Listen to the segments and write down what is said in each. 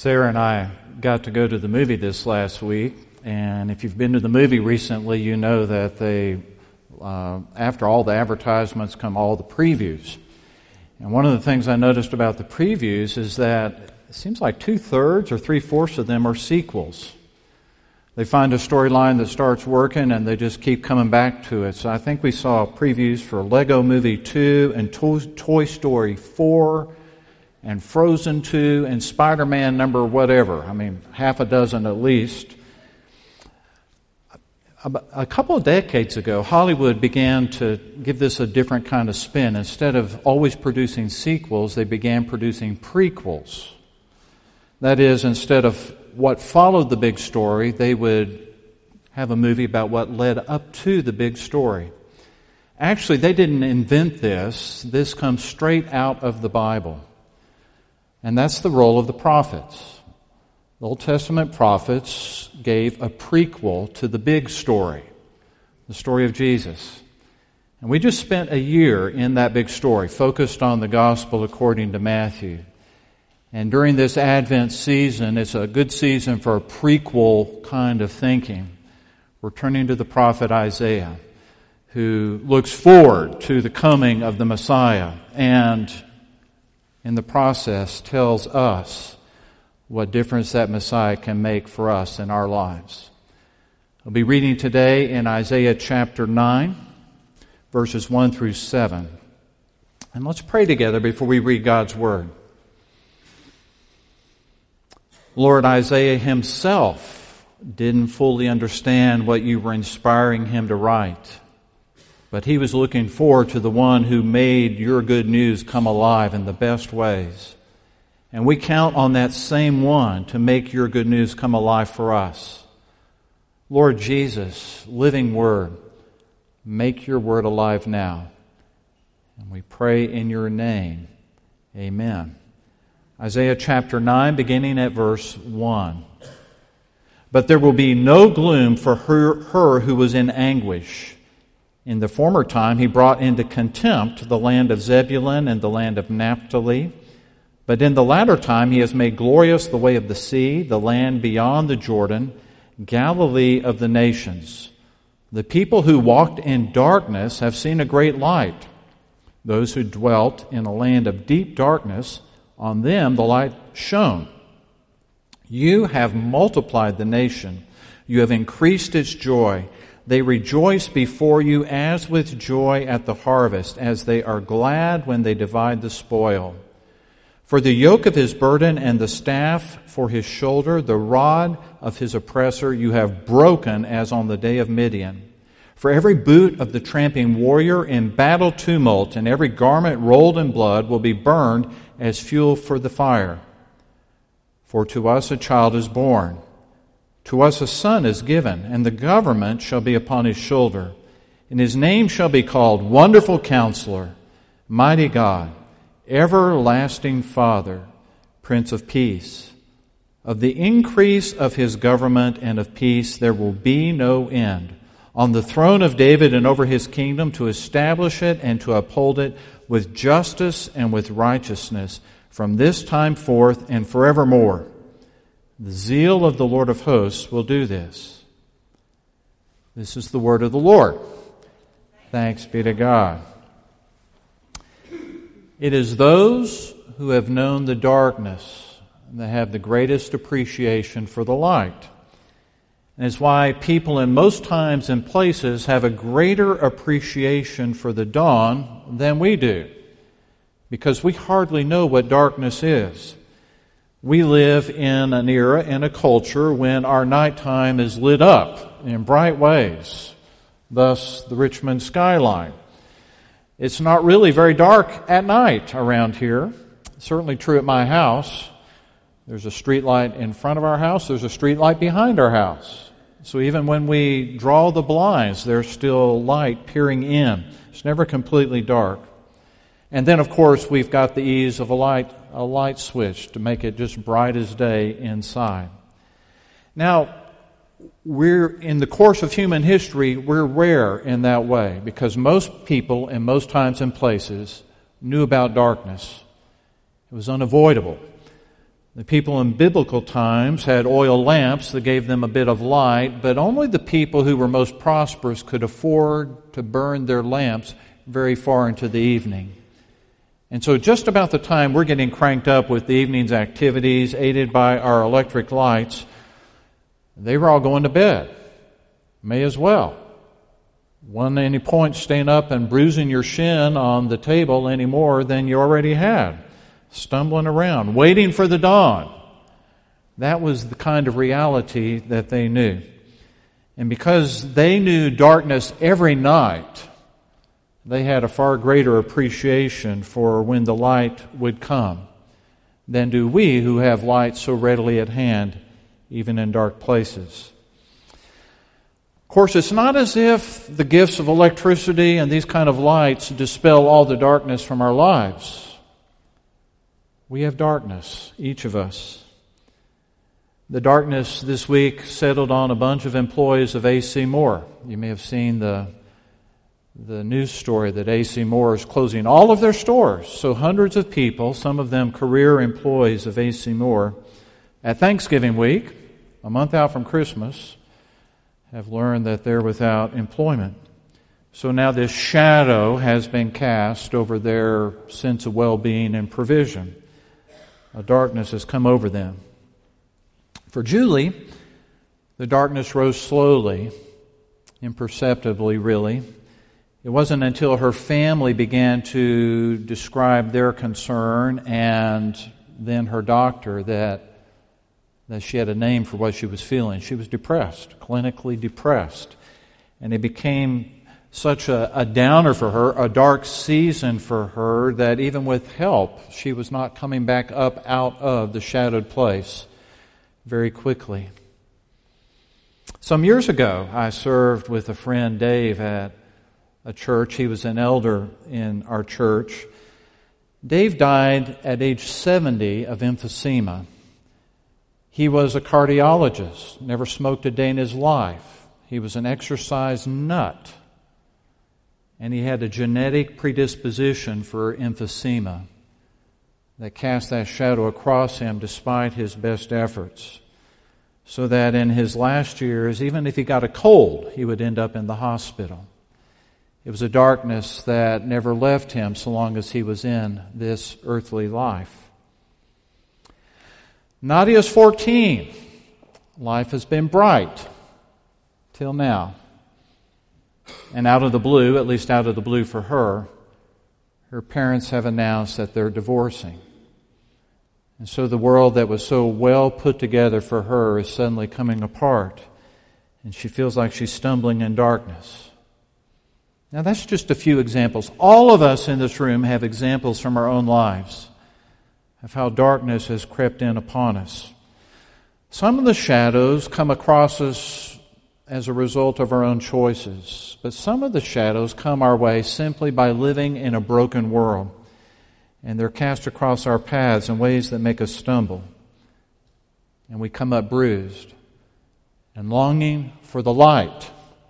Sarah and I got to go to the movie this last week, and if you've been to the movie recently, you know that they, after all the advertisements come all the previews. And one of the things I noticed about the previews is that it seems like 2/3 or 3/4 of them are sequels. They find a storyline that starts working and they just keep coming back to it. So I think we saw previews for Lego Movie 2 and Toy Story 4 and Frozen 2 and Spider-Man number whatever. I mean, half a dozen at least. A couple of decades ago, Hollywood began to give this a different kind of spin. Instead of always producing sequels, they began producing prequels. That is, instead of what followed the big story, they would have a movie about what led up to the big story. Actually, they didn't invent this. This comes straight out of the Bible. And that's the role of the prophets. The Old Testament prophets gave a prequel to the big story, the story of Jesus. And we just spent a year in that big story, focused on the gospel according to Matthew. And during this Advent season, it's a good season for a prequel kind of thinking. We're turning to the prophet Isaiah, who looks forward to the coming of the Messiah and in the process tells us what difference that Messiah can make for us in our lives. I'll be reading today in Isaiah chapter 9, verses 1 through 7. And let's pray together before we read God's Word. Lord, Isaiah himself didn't fully understand what you were inspiring him to write. But he was looking forward to the one who made your good news come alive in the best ways. And we count on that same one to make your good news come alive for us. Lord Jesus, living Word, make your Word alive now. And we pray in your name. Amen. Isaiah chapter 9, beginning at verse 1. But there will be no gloom for her who was in anguish. In the former time he brought into contempt the land of Zebulun and the land of Naphtali. But in the latter time he has made glorious the way of the sea, the land beyond the Jordan, Galilee of the nations. The people who walked in darkness have seen a great light. Those who dwelt in a land of deep darkness, on them the light shone. You have multiplied the nation. You have increased its joy. They rejoice before you as with joy at the harvest, as they are glad when they divide the spoil. For the yoke of his burden and the staff for his shoulder, the rod of his oppressor, you have broken as on the day of Midian. For every boot of the tramping warrior in battle tumult and every garment rolled in blood will be burned as fuel for the fire. For to us a child is born. To us a son is given, and the government shall be upon his shoulder. And his name shall be called Wonderful Counselor, Mighty God, Everlasting Father, Prince of Peace. Of the increase of his government and of peace there will be no end. On the throne of David and over his kingdom, to establish it and to uphold it with justice and with righteousness from this time forth and forevermore. The zeal of the Lord of hosts will do this. This is the word of the Lord. Thanks be to God. It is those who have known the darkness that have the greatest appreciation for the light. And it's why people in most times and places have a greater appreciation for the dawn than we do, because we hardly know what darkness is. We live in an era and a culture when our nighttime is lit up in bright ways, thus the Richmond skyline. It's not really very dark at night around here. It's certainly true at my house. There's a street light in front of our house. There's a street light behind our house. So even when we draw the blinds, there's still light peering in. It's never completely dark. And then, of course, we've got the ease of a light switch to make it just bright as day inside. Now, we're in the course of human history, we're rare in that way because most people in most times and places knew about darkness. It was unavoidable. The people in biblical times had oil lamps that gave them a bit of light, but only the people who were most prosperous could afford to burn their lamps very far into the evening. And so just about the time we're getting cranked up with the evening's activities, aided by our electric lights, they were all going to bed. May as well. Wasn't any point staying up and bruising your shin on the table any more than you already had. Stumbling around, waiting for the dawn. That was the kind of reality that they knew. And because they knew darkness every night, they had a far greater appreciation for when the light would come than do we who have light so readily at hand, even in dark places. Of course, it's not as if the gifts of electricity and these kind of lights dispel all the darkness from our lives. We have darkness, each of us. The darkness this week settled on a bunch of employees of A.C. Moore. You may have seen the news story that A.C. Moore is closing all of their stores. So hundreds of people, some of them career employees of A.C. Moore, at Thanksgiving week, a month out from Christmas, have learned that they're without employment. So now this shadow has been cast over their sense of well-being and provision. A darkness has come over them. For Julie, the darkness rose slowly, imperceptibly really. It wasn't until her family began to describe their concern and then her doctor that she had a name for what she was feeling. She was depressed, clinically depressed. And it became such a downer for her, a dark season for her, that even with help, she was not coming back up out of the shadowed place very quickly. Some years ago, I served with a friend, Dave, at a church. He was an elder in our church. Dave died at age 70 of emphysema. He was a cardiologist, never smoked a day in his life. He was an exercise nut. And he had a genetic predisposition for emphysema that cast that shadow across him despite his best efforts. So that in his last years, even if he got a cold, he would end up in the hospital. It was a darkness that never left him so long as he was in this earthly life. Nadia's 14. Life has been bright till now. And out of the blue, at least out of the blue for her, her parents have announced that they're divorcing. And so the world that was so well put together for her is suddenly coming apart. And she feels like she's stumbling in darkness. Now that's just a few examples. All of us in this room have examples from our own lives of how darkness has crept in upon us. Some of the shadows come across us as a result of our own choices. But some of the shadows come our way simply by living in a broken world. And they're cast across our paths in ways that make us stumble. And we come up bruised and longing for the light.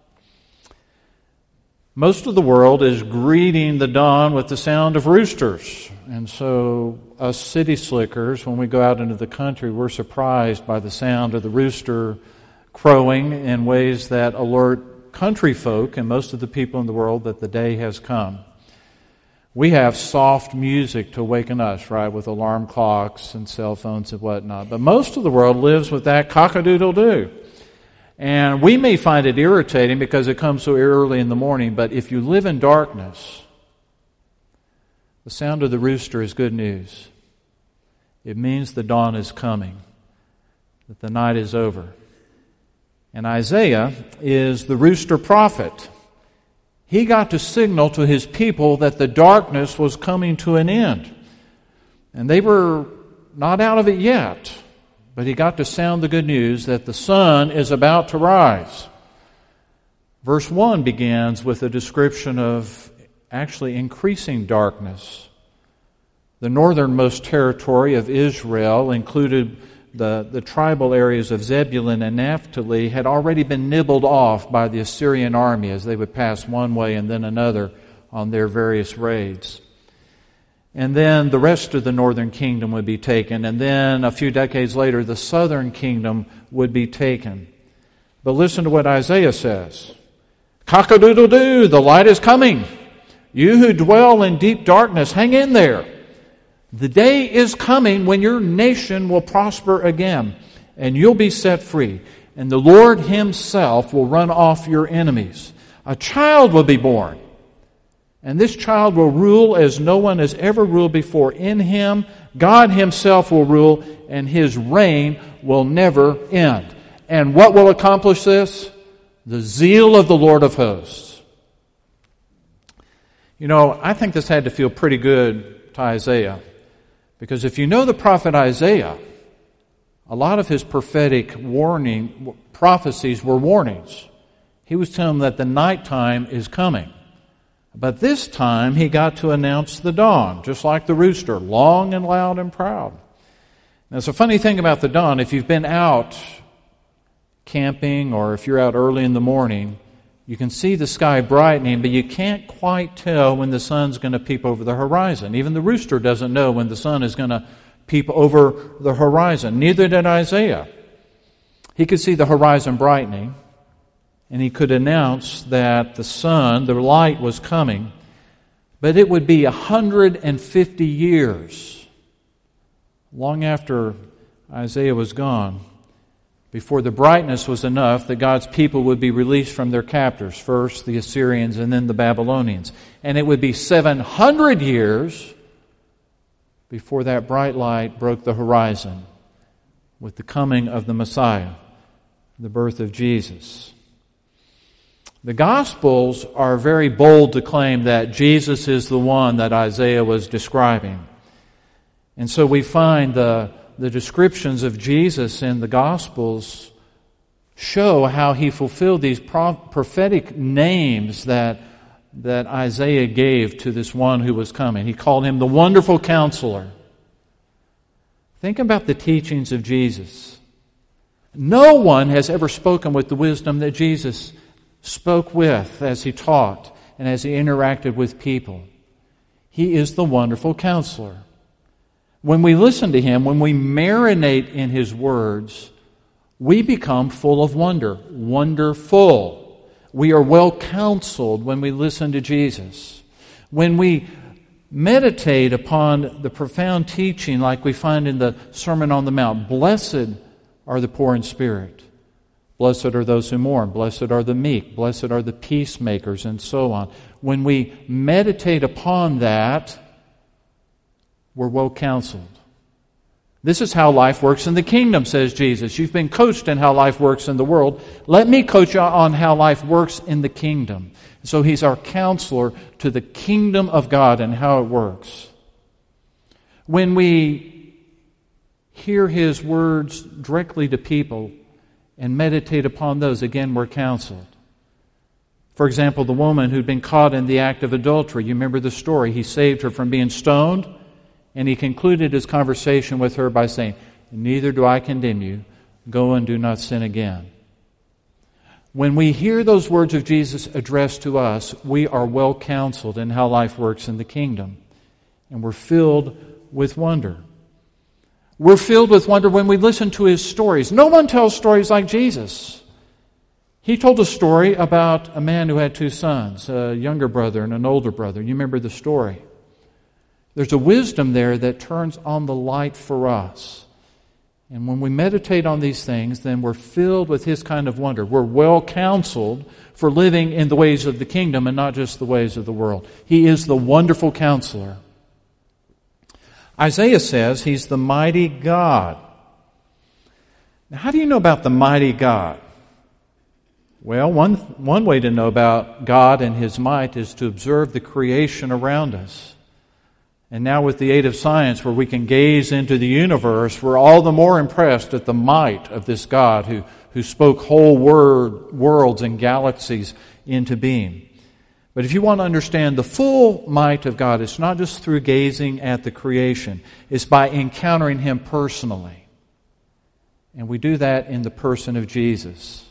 Most of the world is greeting the dawn with the sound of roosters. And so us city slickers, when we go out into the country, we're surprised by the sound of the rooster crowing in ways that alert country folk and most of the people in the world that the day has come. We have soft music to awaken us, right, with alarm clocks and cell phones and whatnot. But most of the world lives with that cock-a-doodle-doo. And we may find it irritating because it comes so early in the morning, but if you live in darkness, the sound of the rooster is good news. It means the dawn is coming, that the night is over. And Isaiah is the rooster prophet. He got to signal to his people that the darkness was coming to an end. And they were not out of it yet, but he got to sound the good news that the sun is about to rise. Verse 1 begins with a description of actually increasing darkness. The northernmost territory of Israel included the tribal areas of Zebulun and Naphtali had already been nibbled off by the Assyrian army as they would pass one way and then another on their various raids. And then the rest of the northern kingdom would be taken. And then a few decades later, the southern kingdom would be taken. But listen to what Isaiah says. Cock-a-doodle-doo, the light is coming. You who dwell in deep darkness, hang in there. The day is coming when your nation will prosper again, and you'll be set free. And the Lord Himself will run off your enemies. A child will be born, and this child will rule as no one has ever ruled before. In Him, God Himself will rule, and His reign will never end. And what will accomplish this? The zeal of the Lord of hosts. You know, I think this had to feel pretty good to Isaiah. Because if you know the prophet Isaiah, a lot of his prophetic prophecies were warnings. He was telling them that the nighttime is coming. But this time he got to announce the dawn, just like the rooster, long and loud and proud. Now, it's a funny thing about the dawn. If you've been out camping or if you're out early in the morning, you can see the sky brightening, but you can't quite tell when the sun's going to peep over the horizon. Even the rooster doesn't know when the sun is going to peep over the horizon. Neither did Isaiah. He could see the horizon brightening, and he could announce that the sun, the light, was coming, but it would be 150 years, long after Isaiah was gone, before the brightness was enough that God's people would be released from their captors, first the Assyrians and then the Babylonians. And it would be 700 years before that bright light broke the horizon with the coming of the Messiah, the birth of Jesus. The Gospels are very bold to claim that Jesus is the one that Isaiah was describing. And so we find the descriptions of Jesus in the Gospels show how He fulfilled these prophetic names that Isaiah gave to this one who was coming. He called Him the Wonderful Counselor. Think about the teachings of Jesus. No one has ever spoken with the wisdom that Jesus spoke with as He taught and as He interacted with people. He is the Wonderful Counselor. When we listen to Him, when we marinate in His words, we become full of wonder, wonderful. We are well counseled when we listen to Jesus. When we meditate upon the profound teaching like we find in the Sermon on the Mount, blessed are the poor in spirit. Blessed are those who mourn. Blessed are the meek. Blessed are the peacemakers, and so on. When we meditate upon that, we're well counseled. This is how life works in the kingdom, says Jesus. You've been coached in how life works in the world. Let me coach you on how life works in the kingdom. So He's our counselor to the kingdom of God and how it works. When we hear His words directly to people and meditate upon those, again, we're counseled. For example, the woman who'd been caught in the act of adultery. You remember the story. He saved her from being stoned. And He concluded His conversation with her by saying, "Neither do I condemn you. Go and do not sin again." When we hear those words of Jesus addressed to us, we are well counseled in how life works in the kingdom. And we're filled with wonder. We're filled with wonder when we listen to His stories. No one tells stories like Jesus. He told a story about a man who had two sons, a younger brother and an older brother. You remember the story. There's a wisdom there that turns on the light for us. And when we meditate on these things, then we're filled with His kind of wonder. We're well counseled for living in the ways of the kingdom and not just the ways of the world. He is the wonderful counselor. Isaiah says He's the mighty God. Now, how do you know about the mighty God? Well, one way to know about God and His might is to observe the creation around us. And now with the aid of science, where we can gaze into the universe, we're all the more impressed at the might of this God who spoke whole worlds and galaxies into being. But if you want to understand the full might of God, it's not just through gazing at the creation. It's by encountering Him personally. And we do that in the person of Jesus.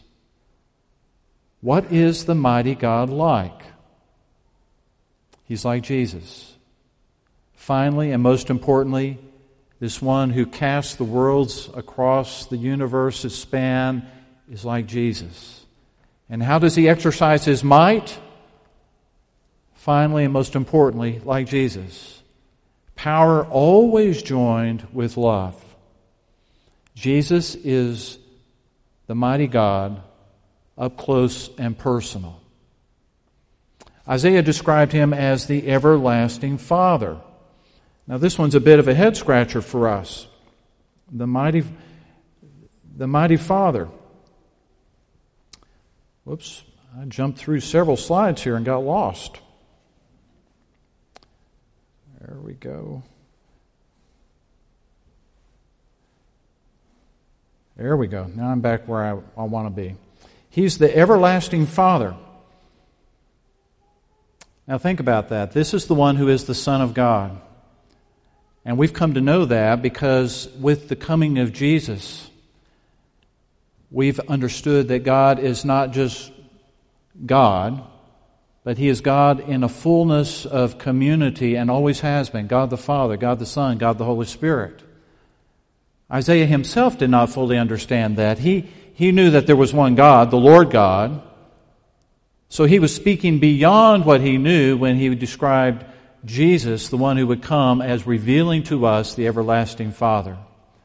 What is the mighty God like? He's like Jesus. Finally, and most importantly, this one who casts the worlds across the universe's span is like Jesus. And how does he exercise his might? Finally, and most importantly, like Jesus. Power always joined with love. Jesus is the mighty God, up close and personal. Isaiah described him as the everlasting Father. Now this one's a bit of a head scratcher for us. The mighty Father. Whoops, I jumped through several slides here and got lost. There we go. There we go. Now I'm back where I want to be. He's the everlasting Father. Now think about that. This is the one who is the Son of God. And we've come to know that because with the coming of Jesus, we've understood that God is not just God, but He is God in a fullness of community and always has been. God the Father, God the Son, God the Holy Spirit. Isaiah himself did not fully understand that. He knew that there was one God, the Lord God. So he was speaking beyond what he knew when he described Jesus, the one who would come, as revealing to us the everlasting Father.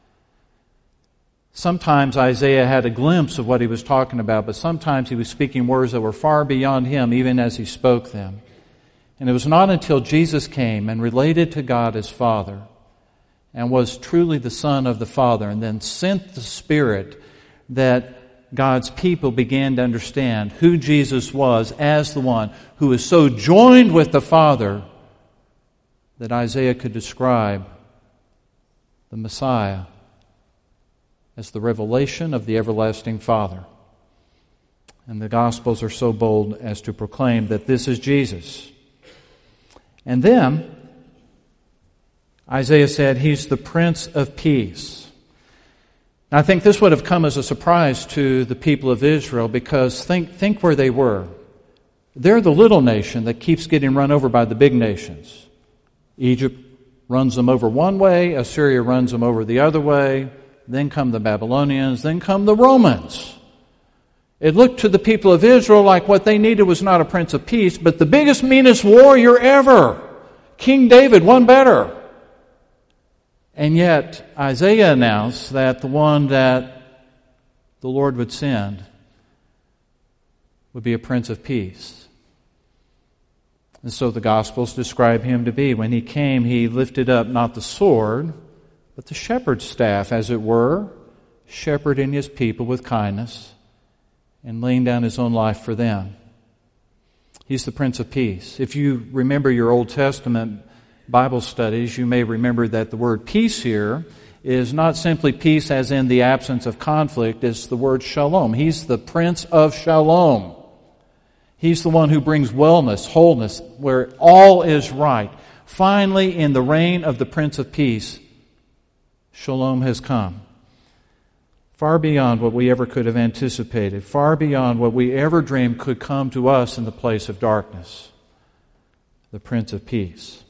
Sometimes Isaiah had a glimpse of what he was talking about, but sometimes he was speaking words that were far beyond him, even as he spoke them. And it was not until Jesus came and related to God as Father and was truly the Son of the Father and then sent the Spirit that God's people began to understand who Jesus was as the one who is so joined with the Father that Isaiah could describe the Messiah as the revelation of the everlasting Father. And the Gospels are so bold as to proclaim that this is Jesus. And then Isaiah said He's the Prince of Peace. Now, I think this would have come as a surprise to the people of Israel because think where they were. They're the little nation that keeps getting run over by the big nations. Egypt runs them over one way, Assyria runs them over the other way, then come the Babylonians, then come the Romans. It looked to the people of Israel like what they needed was not a Prince of Peace, but the biggest, meanest warrior ever. King David, one better. And yet, Isaiah announced that the one that the Lord would send would be a Prince of Peace. And so the Gospels describe him to be. When he came, he lifted up not the sword, but the shepherd's staff, as it were, shepherding his people with kindness and laying down his own life for them. He's the Prince of Peace. If you remember your Old Testament Bible studies, you may remember that the word peace here is not simply peace as in the absence of conflict, it's the word shalom. He's the Prince of Shalom. He's the one who brings wellness, wholeness, where all is right. Finally, in the reign of the Prince of Peace, Shalom has come. Far beyond what we ever could have anticipated, far beyond what we ever dreamed could come to us in the place of darkness. The Prince of Peace.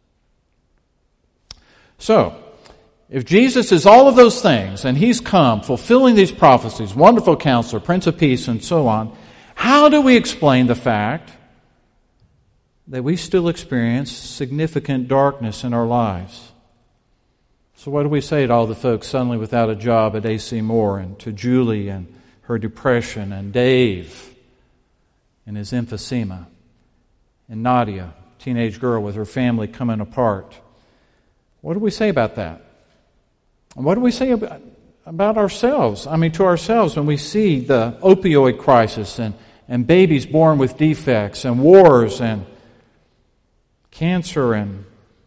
So, if Jesus is all of those things, and He's come, fulfilling these prophecies, Wonderful Counselor, Prince of Peace, and so on, how do we explain the fact that we still experience significant darkness in our lives? So what do we say to all the folks suddenly without a job at A.C. Moore, and to Julie and her depression, and Dave and his emphysema, and Nadia, teenage girl with her family coming apart? What do we say about that? And what do we say about ourselves? I mean, to ourselves when we see the opioid crisis and babies born with defects and wars and cancer and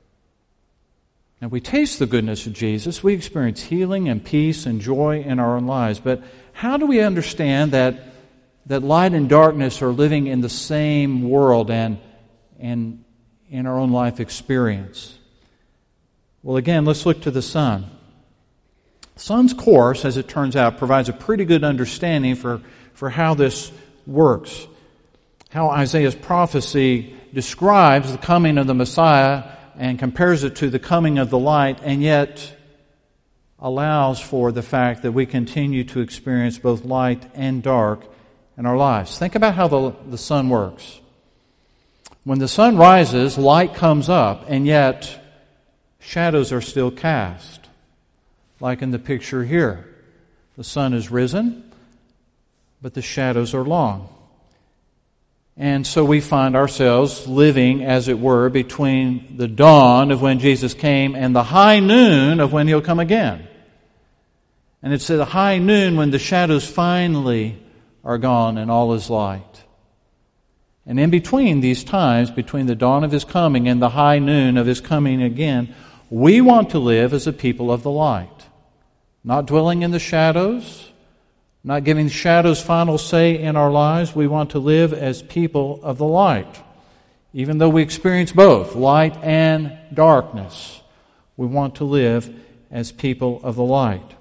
we taste the goodness of Jesus. We experience healing and peace and joy in our own lives. But how do we understand that light and darkness are living in the same world and in our own life experience? Well, again, let's look to the sun. The sun's course, as it turns out, provides a pretty good understanding for how this works. How Isaiah's prophecy describes the coming of the Messiah and compares it to the coming of the light, and yet allows for the fact that we continue to experience both light and dark in our lives. Think about how the sun works. When the sun rises, light comes up, and yet shadows are still cast. Like in the picture here. The sun is risen, but the shadows are long. And so we find ourselves living, as it were, between the dawn of when Jesus came and the high noon of when He'll come again. And it's at the high noon when the shadows finally are gone and all is light. And in between these times, between the dawn of His coming and the high noon of His coming again, we want to live as a people of the light. Not dwelling in the shadows, not giving the shadows final say in our lives. We want to live as people of the light. Even though we experience both, light and darkness, we want to live as people of the light.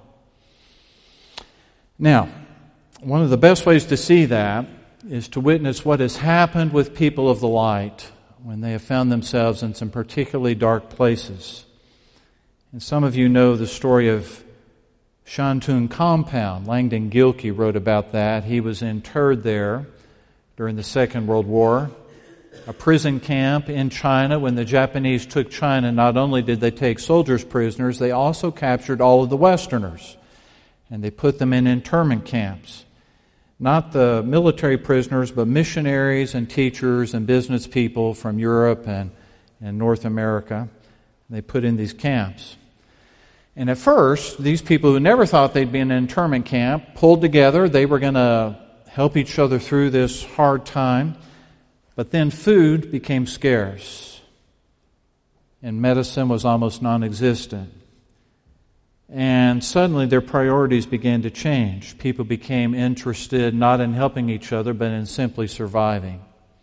Now, one of the best ways to see that is to witness what has happened with people of the light when they have found themselves in some particularly dark places. And some of you know the story of Shantung Compound. Langdon Gilkey wrote about that. He was interred there during the Second World War. A prison camp in China. When the Japanese took China, not only did they take soldiers prisoners, they also captured all of the Westerners. And they put them in internment camps. Not the military prisoners, but missionaries and teachers and business people from Europe and North America. They put in these camps. And at first, these people who never thought they'd be in an internment camp pulled together. They were going to help each other through this hard time. But then food became scarce. And medicine was almost non-existent. And suddenly their priorities began to change. People became interested not in helping each other, but in simply surviving.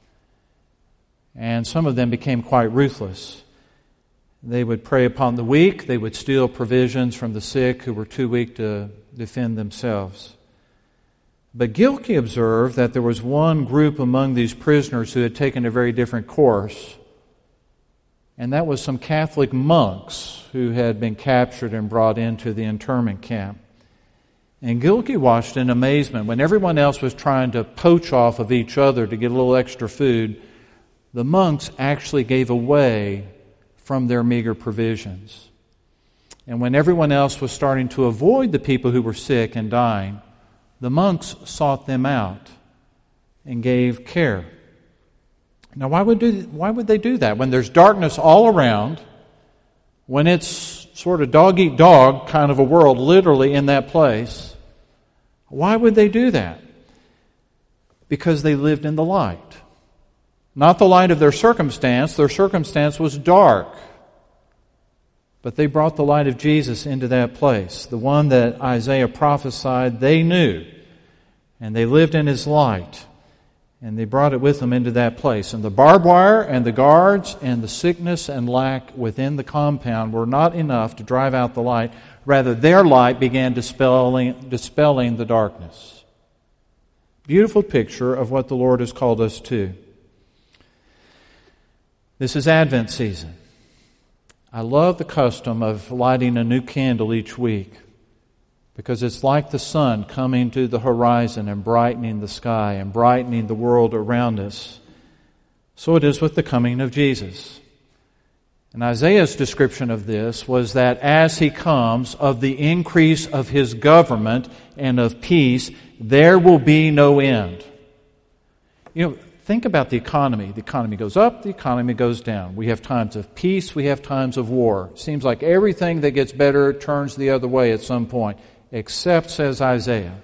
And some of them became quite ruthless. They would prey upon the weak. They would steal provisions from the sick who were too weak to defend themselves. But Gilkey observed that there was one group among these prisoners who had taken a very different course. And that was some Catholic monks who had been captured and brought into the internment camp. And Gilkey watched in amazement. When everyone else was trying to poach off of each other to get a little extra food, the monks actually gave away from their meager provisions. And when everyone else was starting to avoid the people who were sick and dying, the monks sought them out and gave care. Now, why would they do that? When there's darkness all around, when it's sort of dog-eat-dog kind of a world literally in that place, why would they do that? Because they lived in the light. Not the light of their circumstance. Their circumstance was dark. But they brought the light of Jesus into that place. The one that Isaiah prophesied they knew. And they lived in His light. And they brought it with them into that place. And the barbed wire and the guards and the sickness and lack within the compound were not enough to drive out the light. Rather, their light began dispelling the darkness. Beautiful picture of what the Lord has called us to. This is Advent season. I love the custom of lighting a new candle each week because it's like the sun coming to the horizon and brightening the sky and brightening the world around us. So it is with the coming of Jesus. And Isaiah's description of this was that as He comes, of the increase of His government and of peace, there will be no end. You know, think about the economy. The economy goes up, the economy goes down. We have times of peace, we have times of war. It seems like everything that gets better turns the other way at some point. Except, says Isaiah,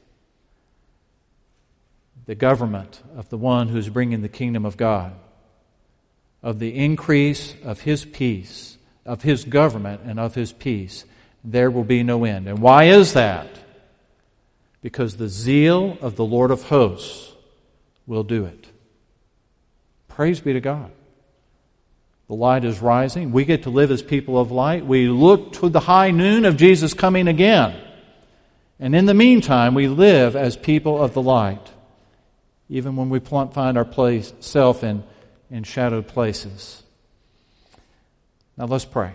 the government of the one who's bringing the kingdom of God, of the increase of His peace, of His government and of His peace, there will be no end. And why is that? Because the zeal of the Lord of hosts will do it. Praise be to God. The light is rising. We get to live as people of light. We look to the high noon of Jesus coming again. And in the meantime, we live as people of the light, even when we find our self in shadowed places. Now let's pray.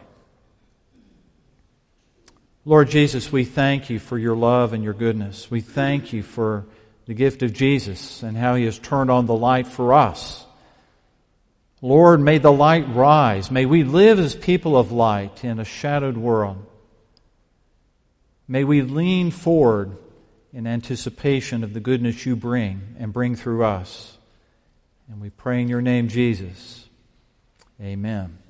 Lord Jesus, we thank you for your love and your goodness. We thank you for the gift of Jesus and how he has turned on the light for us. Lord, may the light rise. May we live as people of light in a shadowed world. May we lean forward in anticipation of the goodness you bring and bring through us. And we pray in your name, Jesus. Amen.